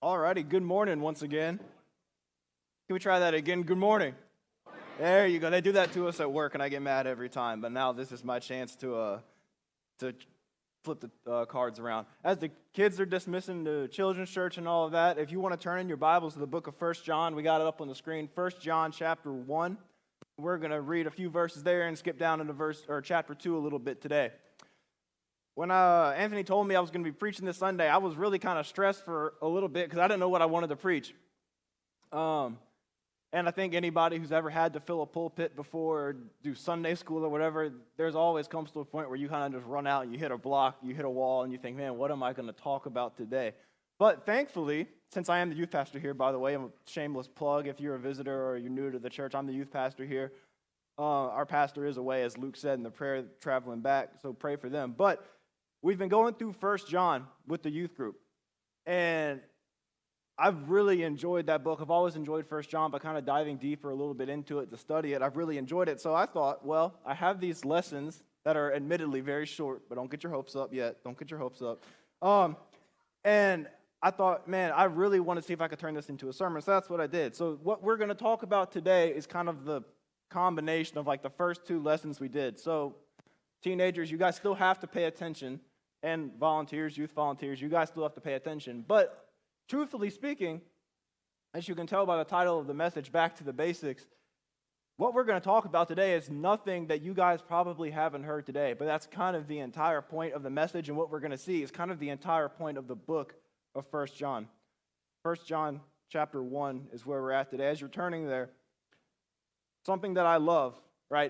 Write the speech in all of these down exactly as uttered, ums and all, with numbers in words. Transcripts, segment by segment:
Alrighty, good morning once again. Can we try that again? Good morning. There you go. They do that to us at work, and I get mad every time. But now this is my chance to uh, to flip the uh, cards around. As the kids are dismissing the children's church and all of that, if you want to turn in your Bibles to the book of First John, we got it up on the screen. First John chapter one. We're going to read a few verses there and skip down into verse or chapter two a little bit today. When uh, Anthony told me I was going to be preaching this Sunday, I was really kind of stressed for a little bit because I didn't know what I wanted to preach. Um, and I think anybody who's ever had to fill a pulpit before or do Sunday school or whatever, there's always comes to a point where you kind of just run out and you hit a block, you hit a wall, and you think, man, what am I going to talk about today? But thankfully, since I am the youth pastor here, by the way, I'm a shameless plug if you're a visitor or you're new to the church, I'm the youth pastor here. Uh, our pastor is away, as Luke said in the prayer, traveling back, so pray for them. But we've been going through First John with the youth group, and I've really enjoyed that book. I've always enjoyed First John, but kind of diving deeper a little bit into it to study it, I've really enjoyed it. So I thought, well, I have these lessons that are admittedly very short, but don't get your hopes up yet. Don't get your hopes up. Um, and I thought, man, I really want to see if I could turn this into a sermon, so that's what I did. So what we're going to talk about today is kind of the combination of like the first two lessons we did. So teenagers, you guys still have to pay attention, and volunteers, youth volunteers, you guys still have to pay attention. But truthfully speaking, as you can tell by the title of the message, Back to the Basics, what we're going to talk about today is nothing that you guys probably haven't heard today, but that's kind of the entire point of the message, and what we're going to see is kind of the entire point of the book of First John. First John chapter one is where we're at today. As you're turning there, something that I love, right,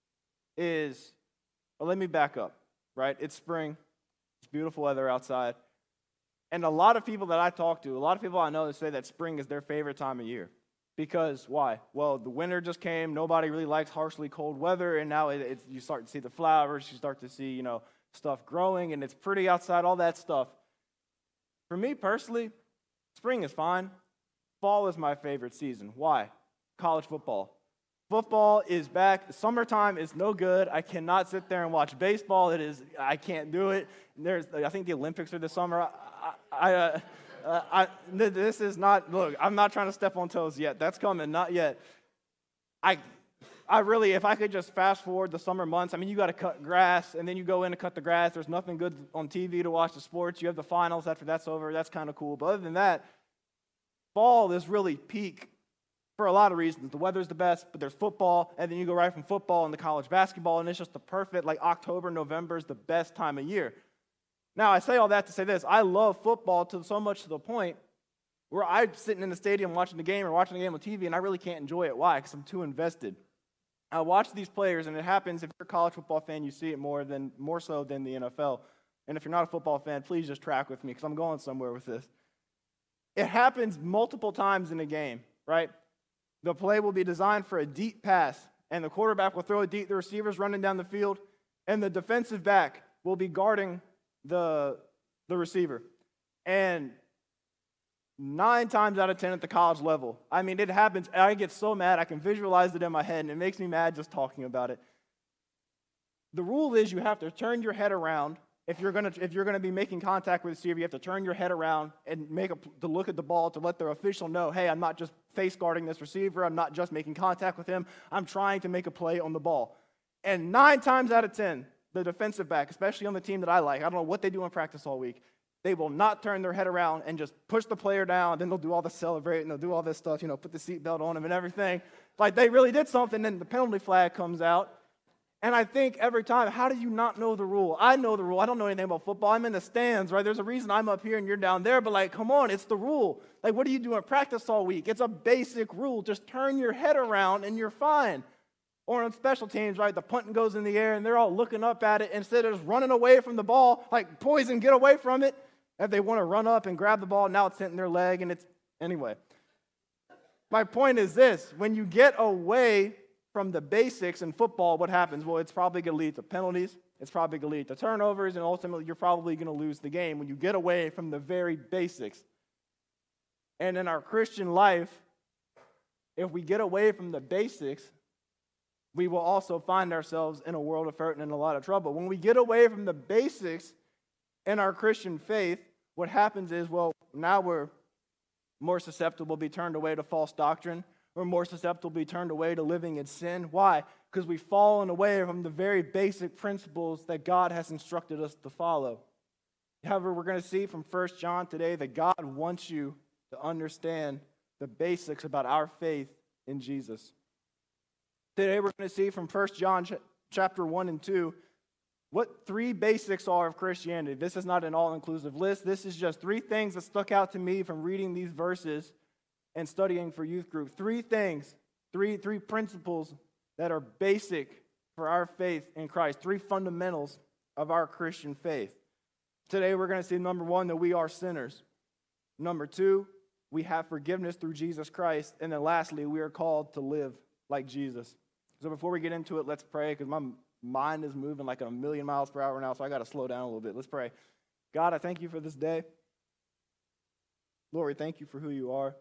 is, well, let me back up, right? It's spring. It's beautiful weather outside. And a lot of people that I talk to, a lot of people I know that say that spring is their favorite time of year. Because why? Well, the winter just came. Nobody really likes harshly cold weather. And now it, it's, you start to see the flowers. You start to see, you know, stuff growing. And it's pretty outside, all that stuff. For me personally, spring is fine. Fall is my favorite season. Why? College football. Football is back. Summertime is no good. I cannot sit there and watch baseball. It is. I can't do it. There's. I think the Olympics are this summer. I. I, uh, uh, I this is not. Look, I'm not trying to step on toes yet. That's coming. Not yet. I. I really, if I could just fast forward the summer months. I mean, you got to cut grass, and then you go in to cut the grass. There's nothing good on T V to watch the sports. You have the finals after that's over. That's kind of cool. But other than that, fall is really peak. For a lot of reasons. The weather's the best, but there's football, and then you go right from football into college basketball, and it's just the perfect, like October, November is the best time of year. Now, I say all that to say this. I love football to so much to the point where I'm sitting in the stadium watching the game or watching the game on T V, and I really can't enjoy it. Why? Because I'm too invested. I watch these players, and it happens, if you're a college football fan, you see it more than more so than the N F L. And if you're not a football fan, please just track with me, because I'm going somewhere with this. It happens multiple times in a game, right? The play will be designed for a deep pass, and the quarterback will throw it deep. The receiver's running down the field, and the defensive back will be guarding the, the receiver. And nine times out of ten at the college level, I mean, it happens. I get so mad. I can visualize it in my head, and it makes me mad just talking about it. The rule is you have to turn your head around. If you're gonna if you're gonna be making contact with the receiver, you have to turn your head around and make a to look at the ball to let the official know, hey, I'm not just face guarding this receiver. I'm not just making contact with him. I'm trying to make a play on the ball. And nine times out of ten, the defensive back, especially on the team that I like, I don't know what they do in practice all week, they will not turn their head around and just push the player down. Then they'll do all the celebrating, they'll do all this stuff, you know, put the seatbelt on him and everything. Like they really did something. Then the penalty flag comes out. And I think every time, how do you not know the rule? I know the rule. I don't know anything about football. I'm in the stands, right? There's a reason I'm up here and you're down there, but like, come on, it's the rule. Like, what do you do in practice all week? It's a basic rule. Just turn your head around and you're fine. Or on special teams, right, the punting goes in the air and they're all looking up at it instead of just running away from the ball, like, poison, get away from it. If they want to run up and grab the ball, now it's hitting their leg and it's, anyway. My point is this, when you get away from the basics in football, what happens? Well, it's probably going to lead to penalties. It's probably going to lead to turnovers, and ultimately, you're probably going to lose the game when you get away from the very basics. And in our Christian life, if we get away from the basics, we will also find ourselves in a world of hurt and in a lot of trouble. When we get away from the basics in our Christian faith, what happens is, well, now we're more susceptible to be turned away to false doctrine. We're more susceptible to be turned away to living in sin. Why? Because we've fallen away from the very basic principles that God has instructed us to follow. However, we're going to see from First John today that God wants you to understand the basics about our faith in Jesus. Today we're going to see from First John ch- chapter one and two what three basics are of Christianity. This is not an all-inclusive list. This is just three things that stuck out to me from reading these verses and studying for youth group. Three things, three, three principles that are basic for our faith in Christ. Three fundamentals of our Christian faith. Today we're going to see, number one, that we are sinners. Number two, we have forgiveness through Jesus Christ. And then lastly, we are called to live like Jesus. So before we get into it, let's pray, because my mind is moving like a million miles per hour now, so I got to slow down a little bit. Let's pray. God, I thank you for this day. Lord, we thank you for who you are.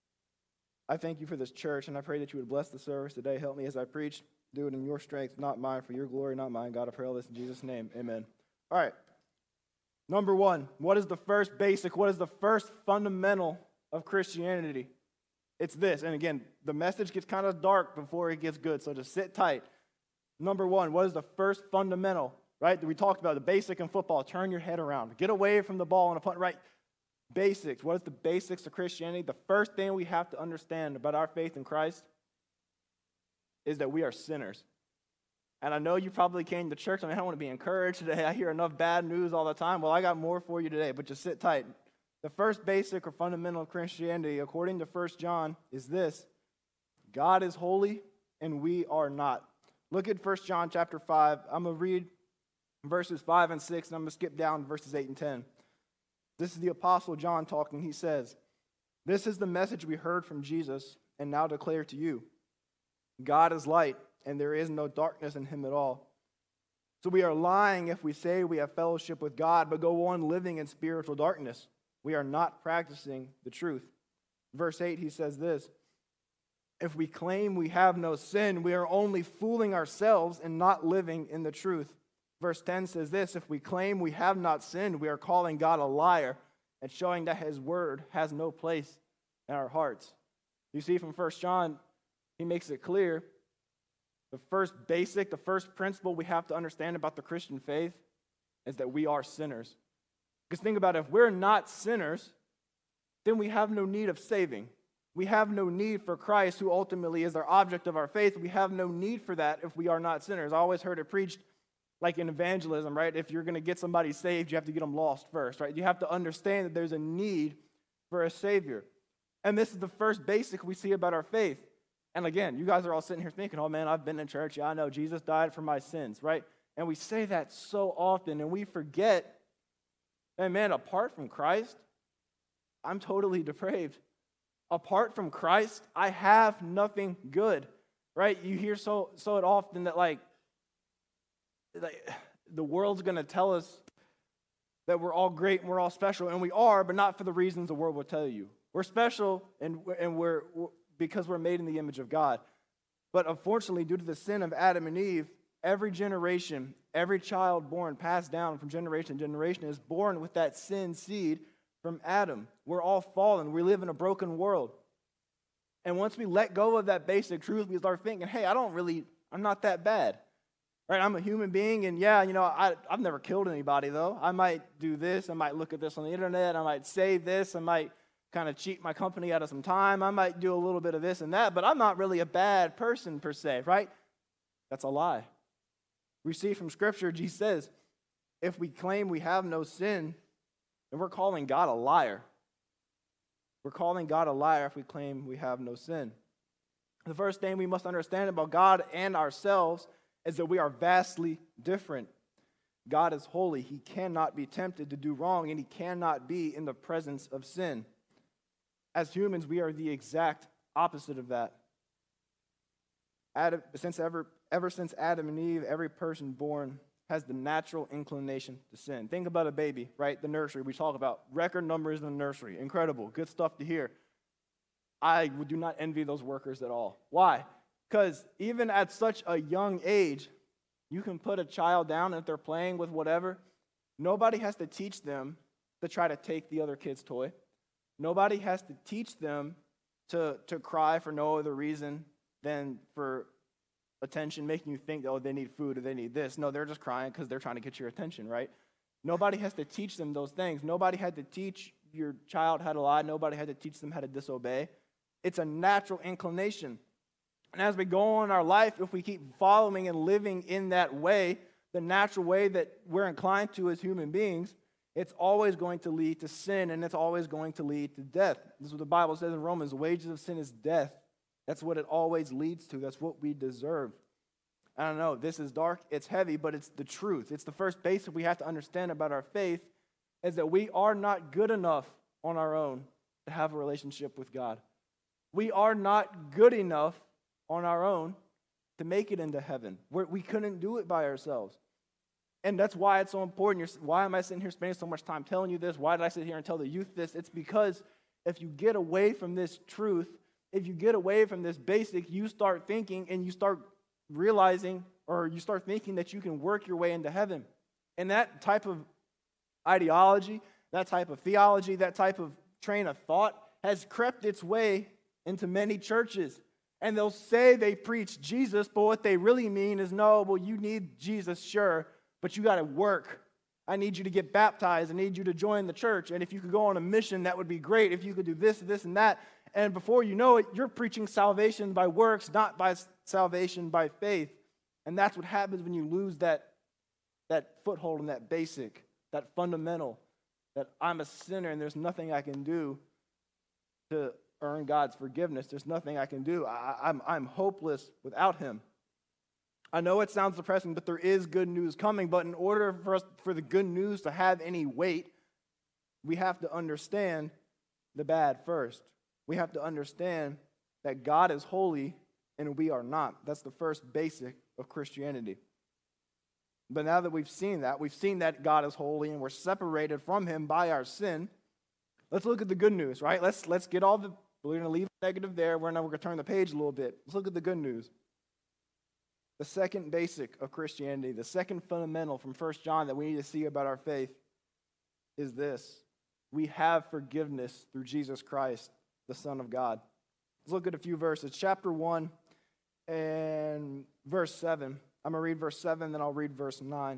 I thank you for this church, and I pray that you would bless the service today. Help me as I preach. Do it in your strength, not mine, for your glory, not mine. God, I pray all this in Jesus' name. Amen. All right. Number one, what is the first basic, what is the first fundamental of Christianity? It's this. And again, the message gets kind of dark before it gets good, so just sit tight. Number one, what is the first fundamental, right? We talked about the basic in football. Turn your head around. Get away from the ball on a punt, right? Basics. What is the basics of Christianity? The first thing we have to understand about our faith in Christ is that we are sinners. And I know you probably came to church. I mean, I don't want to be encouraged today. I hear enough bad news all the time. Well, I got more for you today, but just sit tight. The first basic or fundamental of Christianity, according to First John, is this: God is holy and we are not. Look at First John chapter five. I'm going to read verses five and six, and I'm going to skip down to verses eight and ten. This is the Apostle John talking. He says, "This is the message we heard from Jesus and now declare to you. God is light, and there is no darkness in him at all. So we are lying if we say we have fellowship with God, but go on living in spiritual darkness. We are not practicing the truth." Verse eight, he says this: "If we claim we have no sin, we are only fooling ourselves and not living in the truth." Verse ten says this: "If we claim we have not sinned, we are calling God a liar and showing that his word has no place in our hearts." You see, from First John, he makes it clear the first basic, the first principle we have to understand about the Christian faith is that we are sinners. Because think about it, if we're not sinners, then we have no need of saving. We have no need for Christ, who ultimately is our object of our faith. We have no need for that if we are not sinners. I always heard it preached like in evangelism, right? If you're going to get somebody saved, you have to get them lost first, right? You have to understand that there's a need for a Savior. And this is the first basic we see about our faith. And again, you guys are all sitting here thinking, oh man, I've been in church. Yeah, I know Jesus died for my sins, right? And we say that so often, and we forget, and man, apart from Christ, I'm totally depraved. Apart from Christ, I have nothing good, right? You hear so so often that like, like the world's going to tell us that we're all great and we're all special, and we are, but not for the reasons the world will tell you. We're special, and and we're, we're because we're made in the image of God. But unfortunately, due to the sin of Adam and Eve, every generation, every child born, passed down from generation to generation, is born with that sin seed from Adam. We're all fallen. We live in a broken world. And once we let go of that basic truth, we start thinking, hey, I don't really, I'm not that bad. Right? I'm a human being, and yeah, you know, I, I've never killed anybody, though. I might do this. I might look at this on the internet. I might say this. I might kind of cheat my company out of some time. I might do a little bit of this and that, but I'm not really a bad person per se, right? That's a lie. We see from Scripture, Jesus says, if we claim we have no sin, then we're calling God a liar. We're calling God a liar if we claim we have no sin. The first thing we must understand about God and ourselves is that we are vastly different. God is holy. He cannot be tempted to do wrong, and he cannot be in the presence of sin. As humans, we are the exact opposite of that. Adam, since ever, ever since Adam and Eve, every person born has the natural inclination to sin. Think about a baby, right? The nursery we talk about. Record numbers in the nursery. Incredible. Good stuff to hear. I do not envy those workers at all. Why? Because even at such a young age, you can put a child down, and if they're playing with whatever, nobody has to teach them to try to take the other kid's toy. Nobody has to teach them to, to cry for no other reason than for attention, making you think, oh, they need food or they need this. No, they're just crying because they're trying to get your attention, right? Nobody has to teach them those things. Nobody had to teach your child how to lie. Nobody had to teach them how to disobey. It's a natural inclination. And as we go on in our life, if we keep following and living in that way, the natural way that we're inclined to as human beings, it's always going to lead to sin, and it's always going to lead to death. This is what the Bible says in Romans: the wages of sin is death. That's what it always leads to. That's what we deserve. I don't know, this is dark, it's heavy, but it's the truth. It's the first basic we have to understand about our faith, is that we are not good enough on our own to have a relationship with God. We are not good enough on our own to make it into heaven. We're, we couldn't do it by ourselves. And that's why it's so important. You're, why am I sitting here spending so much time telling you this? Why did I sit here and tell the youth this? It's because if you get away from this truth, if you get away from this basic, you start thinking and you start realizing, or you start thinking that you can work your way into heaven. And that type of ideology, that type of theology, that type of train of thought has crept its way into many churches. And they'll say they preach Jesus, but what they really mean is, no, well, you need Jesus, sure, but you got to work. I need you to get baptized. I need you to join the church. And if you could go on a mission, that would be great. If you could do this, this, and that. And before you know it, you're preaching salvation by works, not by salvation by faith. And that's what happens when you lose that, that foothold in that basic, that fundamental, that I'm a sinner and there's nothing I can do to earn God's forgiveness. There's nothing I can do. I, I'm, I'm hopeless without him. I know it sounds depressing, but there is good news coming. But in order for us, for the good news to have any weight, we have to understand the bad first. We have to understand that God is holy and we are not. That's the first basic of Christianity. But now that we've seen that, we've seen that God is holy and we're separated from him by our sin, let's look at the good news, right? Let's, let's get all the, we're going to leave the negative there. We're now going to turn the page a little bit. Let's look at the good news. The second basic of Christianity, the second fundamental from First John that we need to see about our faith is this: we have forgiveness through Jesus Christ, the Son of God. Let's look at a few verses. Chapter one and verse seven. I'm going to read verse seven, then I'll read verse nine.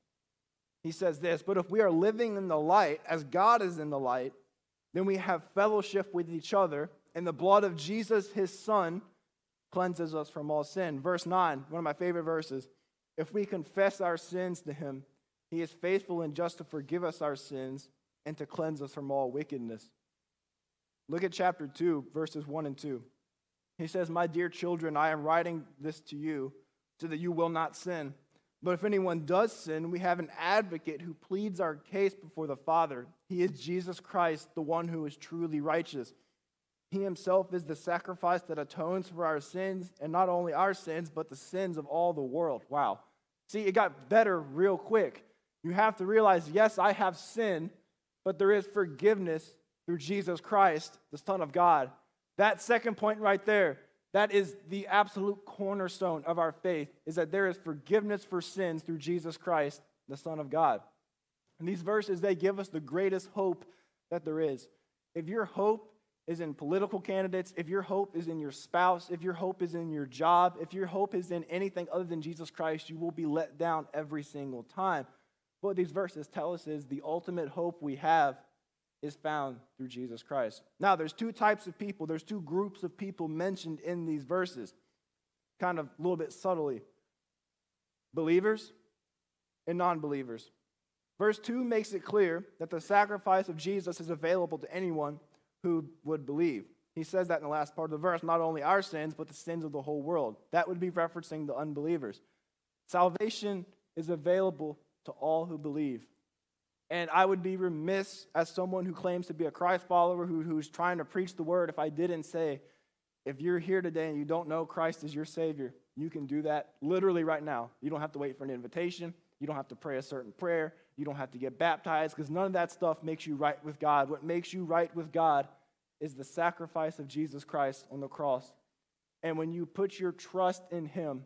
He says this: but if we are living in the light, as God is in the light, then we have fellowship with each other, and the blood of Jesus, his Son, cleanses us from all sin. Verse nine, one of my favorite verses. If we confess our sins to him, he is faithful and just to forgive us our sins and to cleanse us from all wickedness. Look at chapter two, verses one and two. He says, my dear children, I am writing this to you so that you will not sin. But if anyone does sin, we have an advocate who pleads our case before the Father. He is Jesus Christ, the one who is truly righteous. He himself is the sacrifice that atones for our sins, and not only our sins, but the sins of all the world. Wow. See, it got better real quick. You have to realize, yes, I have sin, but there is forgiveness through Jesus Christ, the Son of God. That second point right there, that is the absolute cornerstone of our faith, is that there is forgiveness for sins through Jesus Christ, the Son of God. And these verses, they give us the greatest hope that there is. If your hope is in political candidates, if your hope is in your spouse, if your hope is in your job, if your hope is in anything other than Jesus Christ, you will be let down every single time. What these verses tell us is the ultimate hope we have is found through Jesus Christ. Now, there's two types of people. There's two groups of people mentioned in these verses, kind of a little bit subtly. Believers and non-believers. Verse two makes it clear that the sacrifice of Jesus is available to anyone who would believe. He says that in the last part of the verse, not only our sins, but the sins of the whole world. That would be referencing the unbelievers. Salvation is available to all who believe. And I would be remiss as someone who claims to be a Christ follower, who, who's trying to preach the word, if I didn't say, if you're here today and you don't know Christ as your Savior, you can do that literally right now. You don't have to wait for an invitation. You don't have to pray a certain prayer. You don't have to get baptized, because none of that stuff makes you right with God. What makes you right with God is the sacrifice of Jesus Christ on the cross. And when you put your trust in him,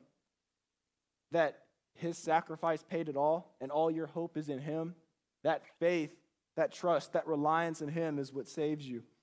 that his sacrifice paid it all, and all your hope is in him, that faith, that trust, that reliance in him is what saves you.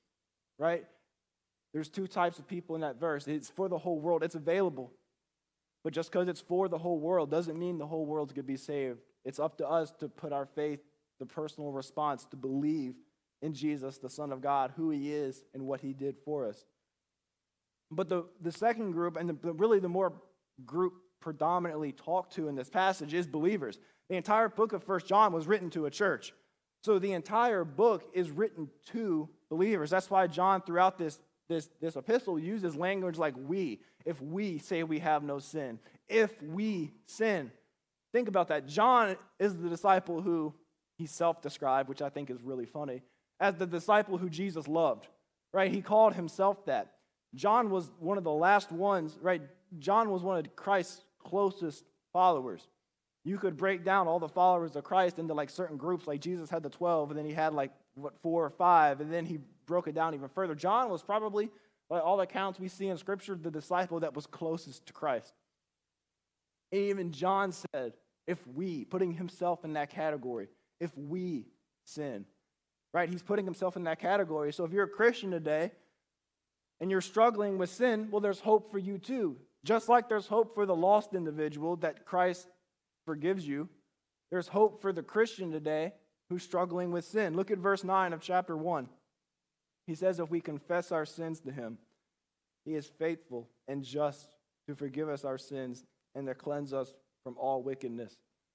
right? There's two types of people in that verse. It's for the whole world. It's available. But just because it's for the whole world doesn't mean the whole world's going to be saved. It's up to us to put our faith, the personal response, to believe in Jesus, the Son of God, who he is and what he did for us. But the, the second group, and the, really the more group predominantly talked to in this passage, is believers. The entire book of First John was written to a church. So the entire book is written to believers. That's why John, throughout this, this, this epistle, uses language like we. If we say we have no sin. If we sin. Think about that. John is the disciple who he self-described, which I think is really funny, as the disciple who Jesus loved. Right? He called himself that. John was one of the last ones, right? John was one of Christ's closest followers. You could break down all the followers of Christ into like certain groups, like Jesus had the twelve, and then he had like, what, four or five, and then he broke it down even further. John was probably, by all accounts we see in Scripture, the disciple that was closest to Christ. And even John said, if we, putting himself in that category, if we sin, right? He's putting himself in that category. So if you're a Christian today, and you're struggling with sin, well, there's hope for you too. Just like there's hope for the lost individual that Christ forgives you, there's hope for the Christian today who's struggling with sin. Look at verse nine of chapter one. He says, if we confess our sins to him, he is faithful and just to forgive us our sins and to cleanse us from all wickedness.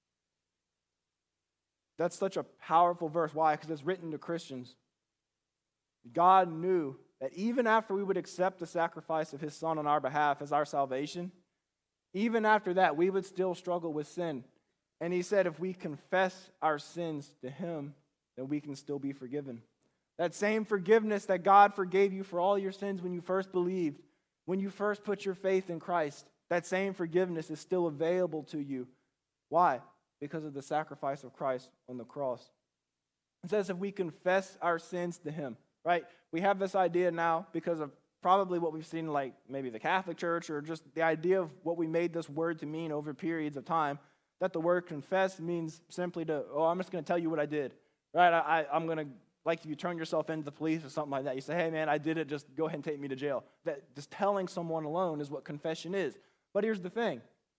That's such a powerful verse. Why? Because it's written to Christians. God knew that even after we would accept the sacrifice of his Son on our behalf as our salvation, even after that, we would still struggle with sin. And he said if we confess our sins to him, then we can still be forgiven. That same forgiveness that God forgave you for all your sins when you first believed, when you first put your faith in Christ, that same forgiveness is still available to you. Why? Because of the sacrifice of Christ on the cross. It says if we confess our sins to him, right? We have this idea now because of probably what we've seen like maybe the Catholic Church or just the idea of what we made this word to mean over periods of time, that the word confess means simply to, oh, I'm just going to tell you what I did, right? I, I, I'm going to, like if you turn yourself into the police or something like that, you say, hey man, I did it, just go ahead and take me to jail. That just telling someone alone is what confession is. But here's the thing.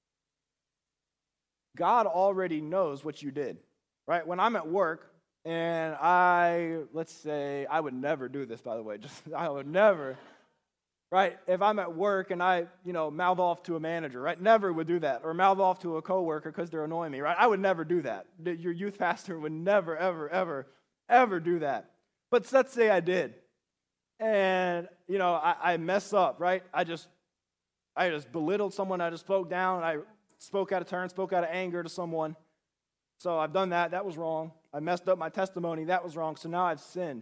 God already knows what you did, right? When I'm at work and I, let's say, I would never do this, by the way, just I would never, right? If I'm at work and I, you know, mouth off to a manager, right? Never would do that. Or mouth off to a coworker because they're annoying me, right? I would never do that. Your youth pastor would never, ever, ever, ever do that. But let's say I did. And, you know, I, I mess up, right? I just, I just belittled someone. I just spoke down. I spoke out of turn, spoke out of anger to someone. So I've done that. That was wrong. I messed up my testimony. That was wrong. So now I've sinned.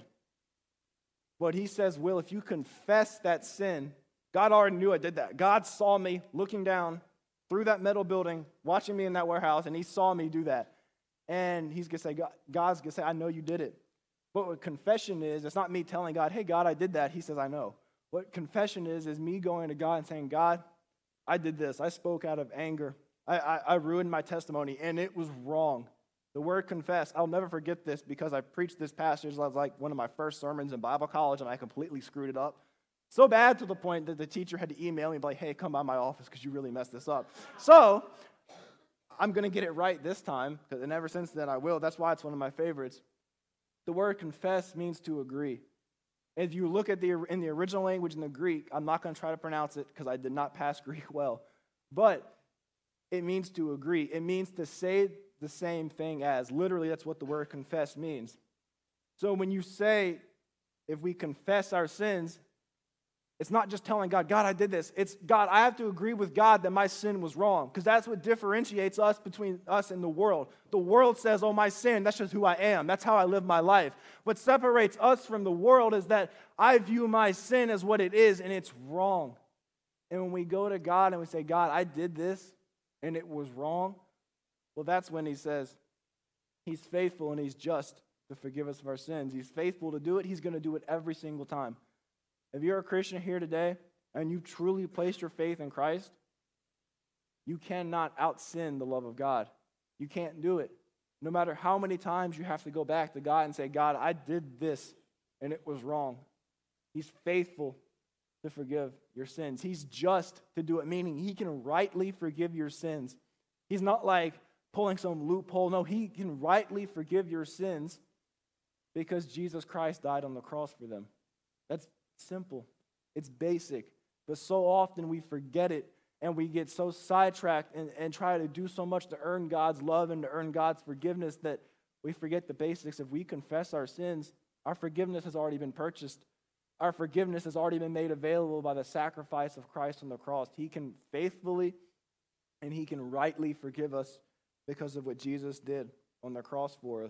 But he says, Will, if you confess that sin, God already knew I did that. God saw me looking down through that metal building, watching me in that warehouse, and he saw me do that. And he's going to say, God, God's going to say, I know you did it. But what confession is, it's not me telling God, hey, God, I did that. He says, I know. What confession is, is me going to God and saying, God, I did this. I spoke out of anger. I, I, I ruined my testimony, and it was wrong. The word confess, I'll never forget this because I preached this passage. I was like one of my first sermons in Bible college, and I completely screwed it up. So bad to the point that the teacher had to email me and be like, hey, come by my office because you really messed this up. So I'm going to get it right this time, and ever since then I will. That's why it's one of my favorites. The word confess means to agree. If you look at the in the original language in the Greek, I'm not going to try to pronounce it because I did not pass Greek well, but it means to agree. It means to say the same thing as. Literally, that's what the word confess means. So when you say, if we confess our sins, it's not just telling God, God, I did this. It's, God, I have to agree with God that my sin was wrong, because that's what differentiates us between us and the world. The world says, oh, my sin, that's just who I am. That's how I live my life. What separates us from the world is that I view my sin as what it is, and it's wrong. And when we go to God and we say, God, I did this, and it was wrong, well, that's when he says he's faithful and he's just to forgive us of our sins. He's faithful to do it. He's going to do it every single time. If you're a Christian here today and you've truly placed your faith in Christ, you cannot out-sin the love of God. You can't do it. No matter how many times you have to go back to God and say, God, I did this and it was wrong. He's faithful to forgive your sins. He's just to do it, meaning he can rightly forgive your sins. He's not like pulling some loophole. No, he can rightly forgive your sins because Jesus Christ died on the cross for them. That's simple. It's basic. But so often we forget it and we get so sidetracked and, and try to do so much to earn God's love and to earn God's forgiveness that we forget the basics. If we confess our sins, our forgiveness has already been purchased. Our forgiveness has already been made available by the sacrifice of Christ on the cross. He can faithfully and he can rightly forgive us because of what Jesus did on the cross for us.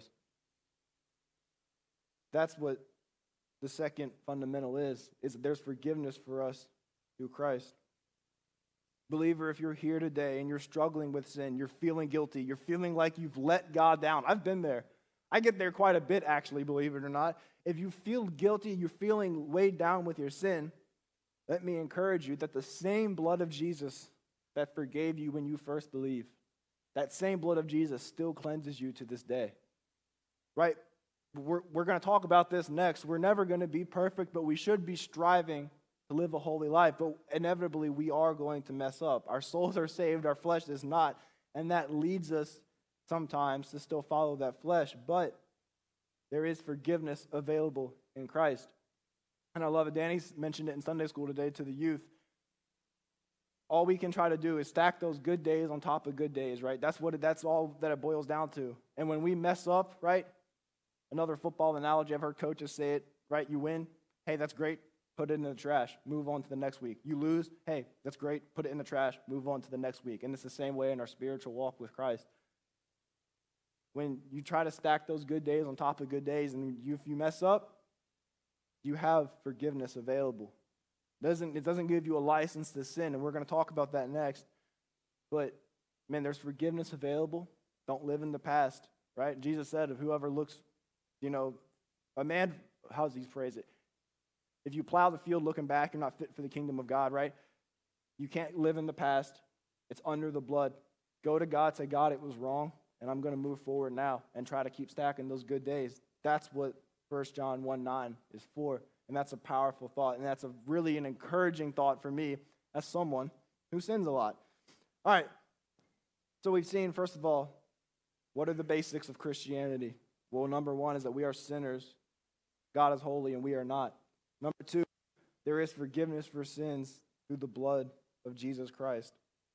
That's what the second fundamental is, is that there's forgiveness for us through Christ. Believer, if you're here today and you're struggling with sin, you're feeling guilty, you're feeling like you've let God down. I've been there. I get there quite a bit, actually, believe it or not. If you feel guilty, you're feeling weighed down with your sin, let me encourage you that the same blood of Jesus that forgave you when you first believed, that same blood of Jesus still cleanses you to this day. Right? We're, we're going to talk about this next. We're never going to be perfect, but we should be striving to live a holy life. But inevitably, we are going to mess up. Our souls are saved, our flesh is not. And that leads us sometimes to still follow that flesh. But there is forgiveness available in Christ. And I love it. Danny mentioned it in Sunday school today to the youth. All we can try to do is stack those good days on top of good days, right? That's what it, that's all that it boils down to. And when we mess up, right? Another football analogy, I've heard coaches say it, right? You win, hey, that's great, put it in the trash, move on to the next week. You lose, hey, that's great, put it in the trash, move on to the next week. And it's the same way in our spiritual walk with Christ. When you try to stack those good days on top of good days, and you, if you mess up, you have forgiveness available. It doesn't, it doesn't give you a license to sin, and we're going to talk about that next. But, man, there's forgiveness available. Don't live in the past, right? Jesus said, if whoever looks, you know, a man, how does he phrase it? If you plow the field looking back, you're not fit for the kingdom of God, right? You can't live in the past. It's under the blood. Go to God, say, God, it was wrong, and I'm going to move forward now and try to keep stacking those good days. That's what First John one nine is for. And that's a powerful thought, and that's a really an encouraging thought for me as someone who sins a lot. All right, so we've seen, first of all, what are the basics of Christianity? Well, number one is that we are sinners. God is holy, and we are not. Number two, there is forgiveness for sins through the blood of Jesus Christ.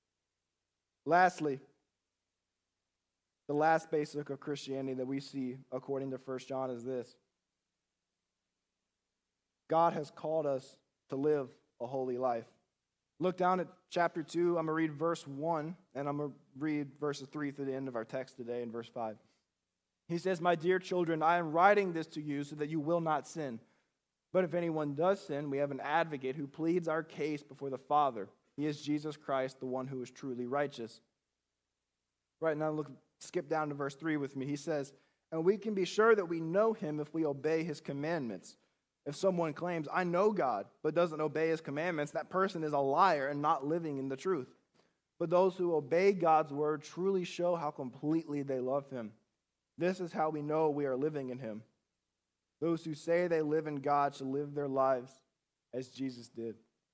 Lastly, the last basic of Christianity that we see according to First John is this. God has called us to live a holy life. Look down at chapter two. I'm going to read verse one, and I'm going to read verses three through the end of our text today in verse five. He says, my dear children, I am writing this to you so that you will not sin. But if anyone does sin, we have an advocate who pleads our case before the Father. He is Jesus Christ, the one who is truly righteous. Right now, look, skip down to verse three with me. He says, and we can be sure that we know him if we obey his commandments. If someone claims, I know God, but doesn't obey his commandments, that person is a liar and not living in the truth. But those who obey God's word truly show how completely they love him. This is how we know we are living in him. Those who say they live in God should live their lives as Jesus did.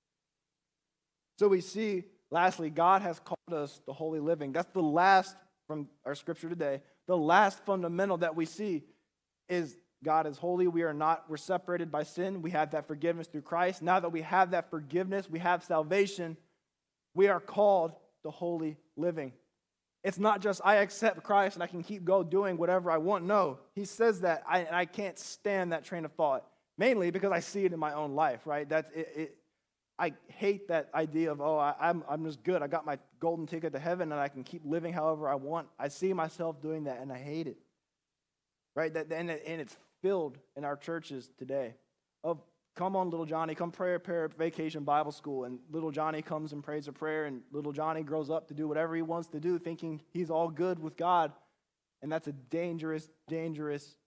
So we see, lastly, God has called us to holy living. That's the last, from our scripture today, the last fundamental that we see is God is holy. We are not, we're separated by sin. We have that forgiveness through Christ. Now that we have that forgiveness, we have salvation, we are called to holy living. It's not just I accept Christ and I can keep go doing whatever I want. No, he says that, I, and I can't stand that train of thought, mainly because I see it in my own life, right? That's it, it, I hate that idea of, oh, I, I'm, I'm just good. I got my golden ticket to heaven and I can keep living however I want. I see myself doing that and I hate it, right? That, and, and it's filled in our churches today of, come on, little Johnny, come pray a prayer at Vacation Bible School. And little Johnny comes and prays a prayer, and little Johnny grows up to do whatever he wants to do, thinking he's all good with God. And that's a dangerous, dangerous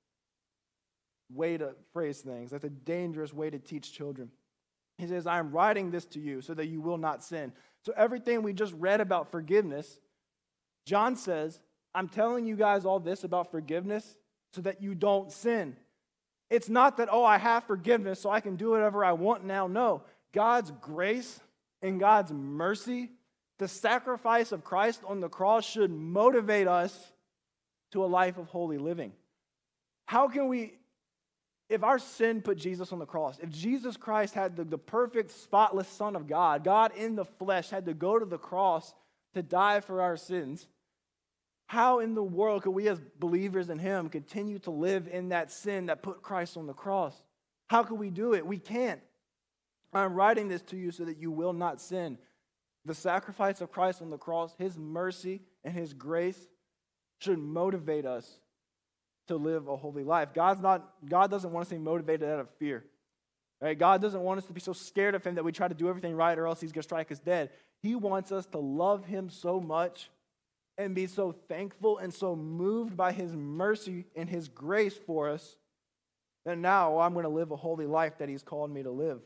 way to phrase things. That's a dangerous way to teach children. He says, I am writing this to you so that you will not sin. So everything we just read about forgiveness, John says, I'm telling you guys all this about forgiveness so that you don't sin. It's not that, oh, I have forgiveness so I can do whatever I want now. No, God's grace and God's mercy, the sacrifice of Christ on the cross should motivate us to a life of holy living. How can we, if our sin put Jesus on the cross, if Jesus Christ had the, the perfect, spotless Son of God, God in the flesh had to go to the cross to die for our sins, how in the world could we as believers in him continue to live in that sin that put Christ on the cross? How could we do it? We can't. I'm writing this to you so that you will not sin. The sacrifice of Christ on the cross, his mercy and his grace should motivate us to live a holy life. God's not, God doesn't want us to be motivated out of fear. Right? God doesn't want us to be so scared of him that we try to do everything right or else he's going to strike us dead. He wants us to love him so much and be so thankful and so moved by his mercy and his grace for us that now I'm going to live a holy life that he's called me to live.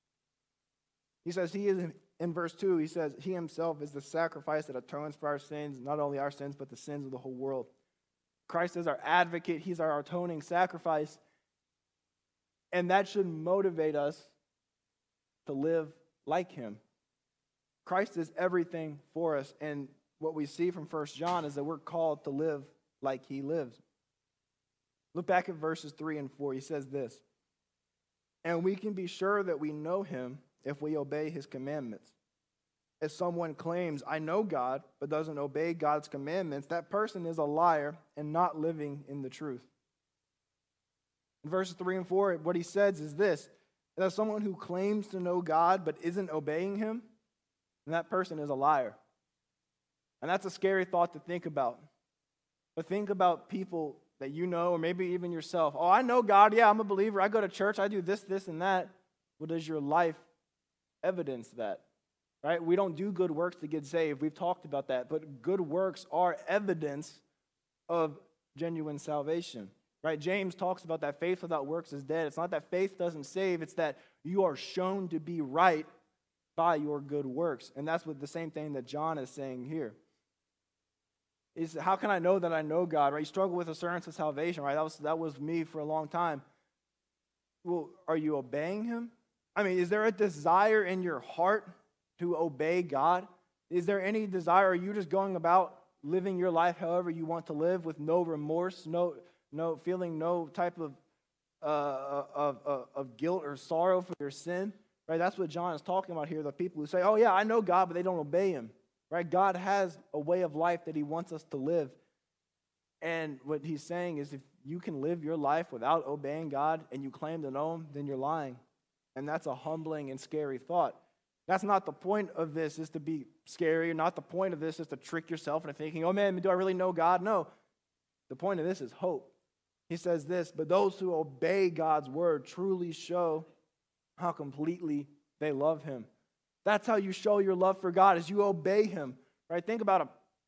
He says he is, in verse two, he says, he himself is the sacrifice that atones for our sins, not only our sins, but the sins of the whole world. Christ is our advocate. He's our atoning sacrifice. And that should motivate us to live like him. Christ is everything for us. And what we see from First John is that we're called to live like he lives. Look back at verses three and four. He says this, and we can be sure that we know him if we obey his commandments. If someone claims, I know God, but doesn't obey God's commandments, that person is a liar and not living in the truth. In verses three and four, what he says is this, that someone who claims to know God but isn't obeying him, then that person is a liar. And that's a scary thought to think about. But think about people that you know, or maybe even yourself. Oh, I know God. Yeah, I'm a believer. I go to church. I do this, this, and that. Well, does your life evidence that? Right? We don't do good works to get saved. We've talked about that. But good works are evidence of genuine salvation. Right? James talks about that faith without works is dead. It's not that faith doesn't save. It's that you are shown to be right by your good works. And that's what the same thing that John is saying here. Is how can I know that I know God? Right? You struggle with assurance of salvation, right? That was that was me for a long time. Well, are you obeying him? I mean, is there a desire in your heart to obey God? Is there any desire? Are you just going about living your life however you want to live with no remorse, no no feeling no type of uh, of, of of guilt or sorrow for your sin? Right? That's what John is talking about here. The people who say, "Oh yeah, I know God," but they don't obey him. Right? God has a way of life that he wants us to live. And what he's saying is if you can live your life without obeying God and you claim to know him, then you're lying. And that's a humbling and scary thought. That's not the point of this, is to be scary. Not the point of this is to trick yourself into thinking, oh man, do I really know God? No. The point of this is hope. He says this, but those who obey God's word truly show how completely they love him. That's how you show your love for God, is you obey him. Right? Think about it.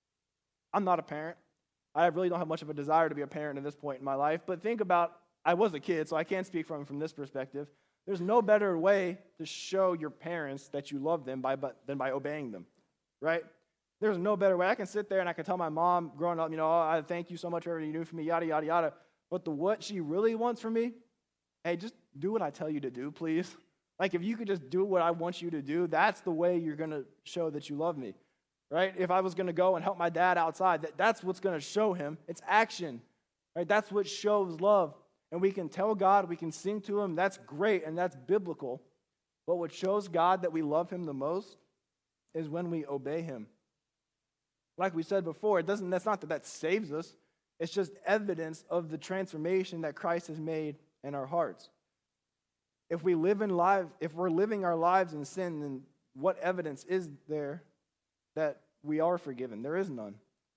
I'm not a parent. I really don't have much of a desire to be a parent at this point in my life. But think about, I was a kid, so I can't speak from, from this perspective. There's no better way to show your parents that you love them by, but, than by obeying them. Right? There's no better way. I can sit there and I can tell my mom growing up, you know, oh, I thank you so much for everything you do for me, yada, yada, yada. But the what she really wants from me, hey, just do what I tell you to do, please. Like, if you could just do what I want you to do, that's the way you're going to show that you love me, right? If I was going to go and help my dad outside, that, that's what's going to show him. It's action, right? That's what shows love. And we can tell God, we can sing to him. That's great, and that's biblical. But what shows God that we love him the most is when we obey him. Like we said before, it doesn't. That's not that that saves us. It's just evidence of the transformation that Christ has made in our hearts. If we live in life, if we're living our lives in sin, then what evidence is there that we are forgiven? There is none.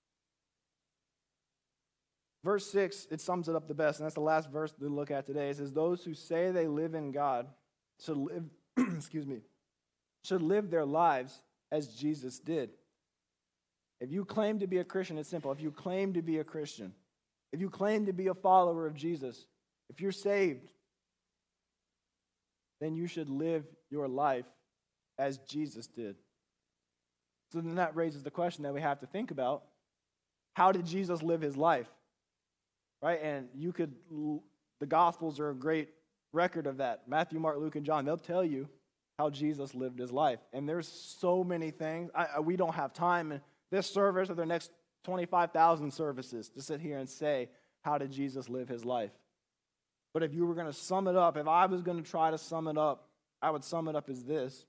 Verse six, it sums it up the best, and that's the last verse to look at today. It says, those who say they live in God should live, excuse me, should live their lives as Jesus did. If you claim to be a Christian, it's simple. If you claim to be a Christian, if you claim to be a follower of Jesus, if you're saved, then you should live your life as Jesus did. So then that raises the question that we have to think about. How did Jesus live his life? Right? And you could the Gospels are a great record of that. Matthew, Mark, Luke, and John, they'll tell you how Jesus lived his life. And there's so many things. I, I, we don't have time in this service or the next twenty-five thousand services to sit here and say, how did Jesus live his life? But if you were going to sum it up, if I was going to try to sum it up, I would sum it up as this.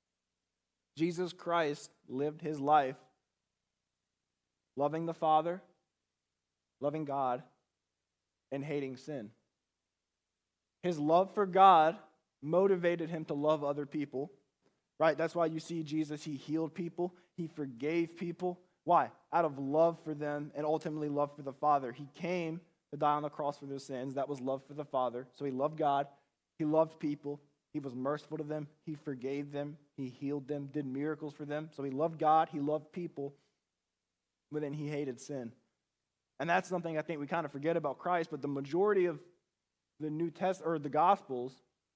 Jesus Christ lived his life loving the Father, loving God, and hating sin. His love for God motivated him to love other people, right? That's why you see Jesus, he healed people, he forgave people. Why? Out of love for them and ultimately love for the Father. He came to die on the cross for their sins. That was love for the Father. So he loved God, he loved people, he was merciful to them, he forgave them, he healed them, did miracles for them. So he loved God, he loved people, but then he hated sin. And that's something I think we kind of forget about Christ, but the majority of the New Testament or the Gospels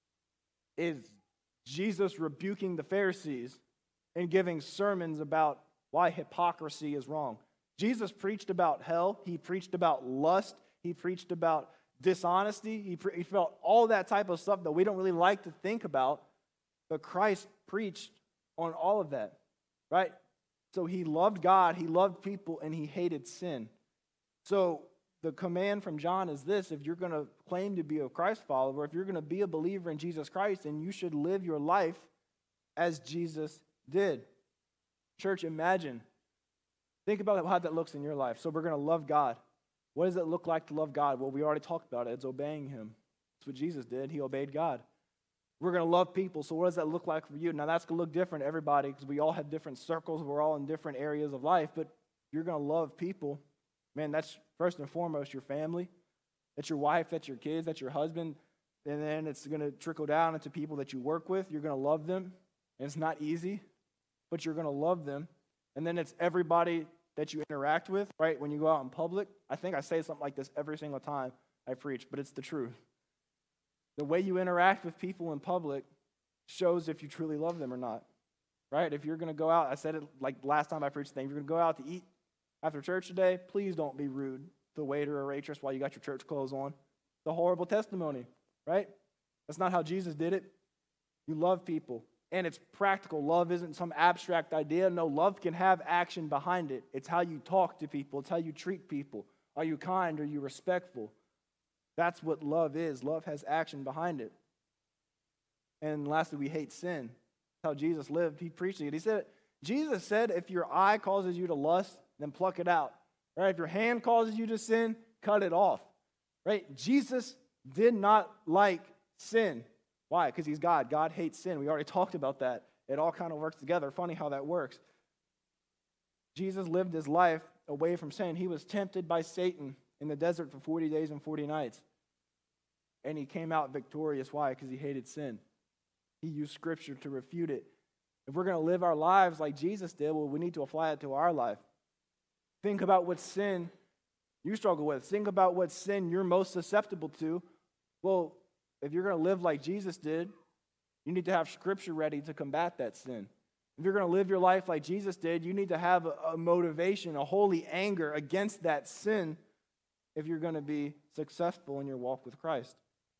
is Jesus rebuking the Pharisees and giving sermons about why hypocrisy is wrong. Jesus preached about hell, he preached about lust, he preached about dishonesty, he, pre- he felt all that type of stuff that we don't really like to think about, but Christ preached on all of that, right? So he loved God, he loved people, and he hated sin. So the command from John is this: if you're going to claim to be a Christ follower, if you're going to be a believer in Jesus Christ, then you should live your life as Jesus did. Church, imagine. Think about how that looks in your life. So we're going to love God. What does it look like to love God? Well, we already talked about it. It's obeying him. That's what Jesus did. He obeyed God. We're going to love people. So what does that look like for you? Now, that's going to look different to everybody because we all have different circles. We're all in different areas of life. But you're going to love people. Man, that's first and foremost your family. That's your wife. That's your kids. That's your husband. And then it's going to trickle down into people that you work with. You're going to love them. And it's not easy, but you're going to love them. And then it's everybody that you interact with, right? When you go out in public, I think I say something like this every single time I preach, but it's the truth. The way you interact with people in public shows if you truly love them or not, right? If you're going to go out, I said it like last time I preached the thing, if you're going to go out to eat after church today, please don't be rude to the waiter or waitress while you got your church clothes on. It's a horrible testimony, right? That's not how Jesus did it. You love people. And it's practical. Love isn't some abstract idea. No, love can have action behind it. It's how you talk to people. It's how you treat people. Are you kind? Are you respectful? That's what love is. Love has action behind it. And lastly, we hate sin. That's how Jesus lived. He preached it. He said, Jesus said, if your eye causes you to lust, then pluck it out. Right? If your hand causes you to sin, cut it off. Right? Jesus did not like sin. Why? Because he's God. God hates sin. We already talked about that. It all kind of works together. Funny how that works. Jesus lived his life away from sin. He was tempted by Satan in the desert for forty days and forty nights. And he came out victorious. Why? Because he hated sin. He used Scripture to refute it. If we're going to live our lives like Jesus did, well, we need to apply it to our life. Think about what sin you struggle with. Think about what sin you're most susceptible to. Well, if you're going to live like Jesus did, you need to have Scripture ready to combat that sin. If you're going to live your life like Jesus did, you need to have a, a motivation, a holy anger against that sin if you're going to be successful in your walk with Christ.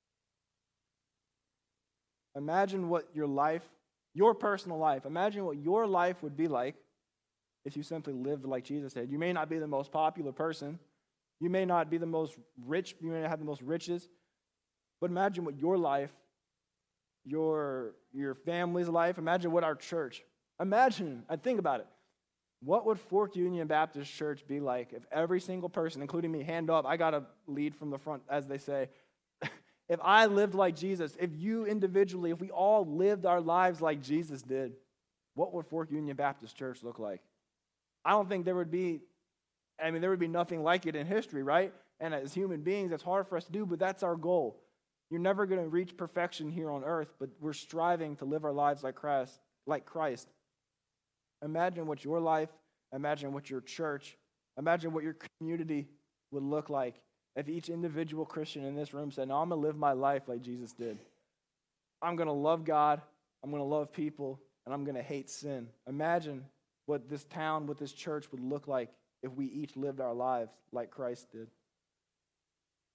Imagine what your life, your personal life, imagine what your life would be like if you simply lived like Jesus did. You may not be the most popular person. You may not be the most rich. You may not have the most riches. But imagine what your life, your, your family's life, imagine what our church, imagine, I think about it. What would Fork Union Baptist Church be like if every single person, including me, hand up, I got to lead from the front, as they say. If I lived like Jesus, if you individually, if we all lived our lives like Jesus did, what would Fork Union Baptist Church look like? I don't think there would be, I mean, there would be nothing like it in history, right? And as human beings, it's hard for us to do, but that's our goal. You're never going to reach perfection here on earth, but we're striving to live our lives like Christ, like Christ. Imagine what your life, imagine what your church, imagine what your community would look like if each individual Christian in this room said, no, I'm going to live my life like Jesus did. I'm going to love God, I'm going to love people, and I'm going to hate sin. Imagine what this town, what this church would look like if we each lived our lives like Christ did.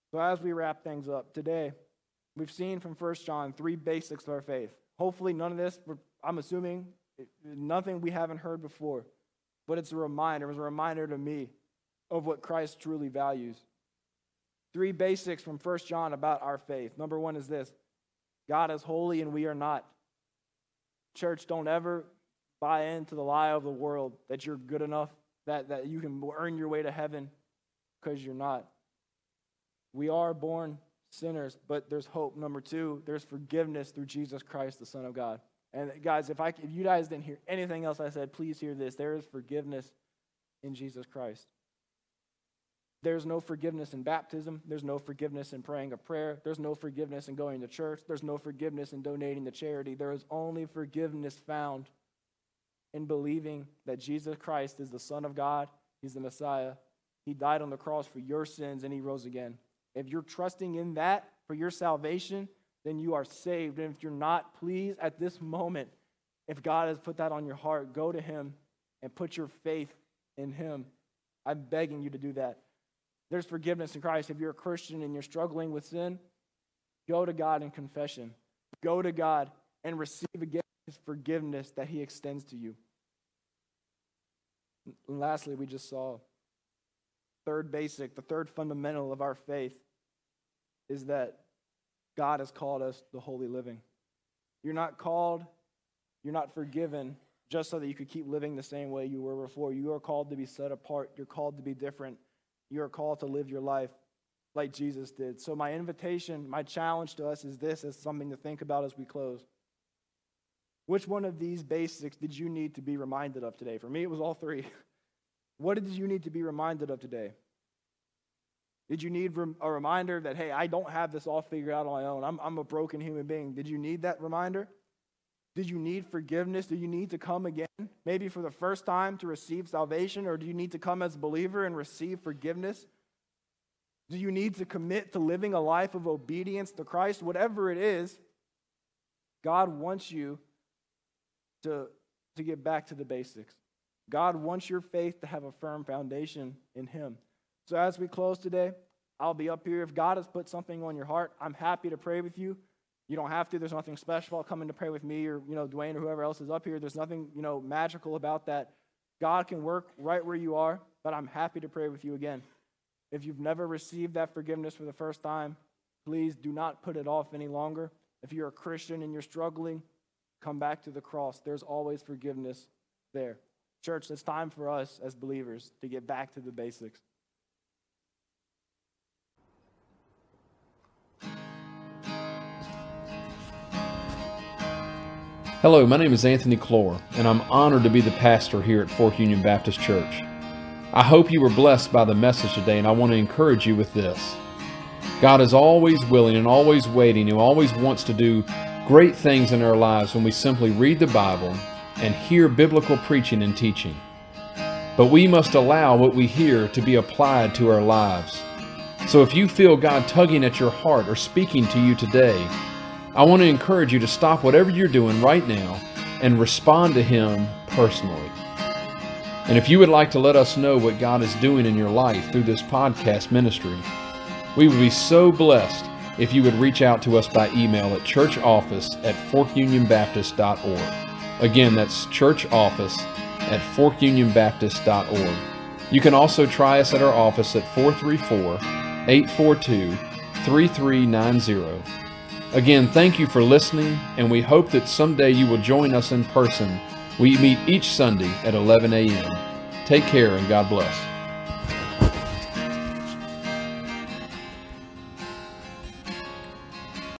So as we wrap things up today, we've seen from First John three basics of our faith. Hopefully none of this, I'm assuming, nothing we haven't heard before, but it's a reminder, it was a reminder to me of what Christ truly values. Three basics from First John about our faith. Number one is this: God is holy and we are not. Church, don't ever buy into the lie of the world that you're good enough, that, that you can earn your way to heaven, because you're not. We are born sinners, but there's hope. Number two, there's forgiveness through Jesus Christ, the Son of God. And guys, if I if you guys didn't hear anything else I said, please hear this. There is forgiveness in Jesus Christ. There's no forgiveness in baptism. There's no forgiveness in praying a prayer. There's no forgiveness in going to church. There's no forgiveness in donating to charity. There is only forgiveness found in believing that Jesus Christ is the Son of God. He's the Messiah. He died on the cross for your sins and he rose again. If you're trusting in that for your salvation, then you are saved. And if you're not, please, at this moment, if God has put that on your heart, go to him and put your faith in him. I'm begging you to do that. There's forgiveness in Christ. If you're a Christian and you're struggling with sin, go to God in confession. Go to God and receive again his forgiveness that he extends to you. And lastly, we just saw third basic, the third fundamental of our faith is that God has called us to holy living. You're not called, you're not forgiven just so that you could keep living the same way you were before. You are called to be set apart. You're called to be different. You are called to live your life like Jesus did. So my invitation, my challenge to us is this, as something to think about as we close. Which one of these basics did you need to be reminded of today? For me, it was all three. What did you need to be reminded of today? Did you need a reminder that, hey, I don't have this all figured out on my own. I'm, I'm a broken human being. Did you need that reminder? Did you need forgiveness? Do you need to come again, maybe for the first time, to receive salvation? Or do you need to come as a believer and receive forgiveness? Do you need to commit to living a life of obedience to Christ? Whatever it is, God wants you to, to get back to the basics. God wants your faith to have a firm foundation in him. So as we close today, I'll be up here. If God has put something on your heart, I'm happy to pray with you. You don't have to. There's nothing special about coming to pray with me or, you know, Dwayne or whoever else is up here. There's nothing, you know, magical about that. God can work right where you are, but I'm happy to pray with you again. If you've never received that forgiveness for the first time, please do not put it off any longer. If you're a Christian and you're struggling, come back to the cross. There's always forgiveness there. Church, it's time for us as believers to get back to the basics. Hello, my name is Anthony Clore, and I'm honored to be the pastor here at Fork Union Baptist Church. I hope you were blessed by the message today, and I want to encourage you with this. God is always willing and always waiting and always wants to do great things in our lives when we simply read the Bible and hear biblical preaching and teaching. But we must allow what we hear to be applied to our lives. So if you feel God tugging at your heart or speaking to you today, I want to encourage you to stop whatever you're doing right now and respond to him personally. And if you would like to let us know what God is doing in your life through this podcast ministry, we would be so blessed if you would reach out to us by email at churchoffice at fork union baptist dot org. Again, that's churchoffice at fork union baptist dot org. You can also try us at our office at four three four, eight four two, three three nine zero. Again, thank you for listening, and we hope that someday you will join us in person. We meet each Sunday at eleven a m Take care and God bless.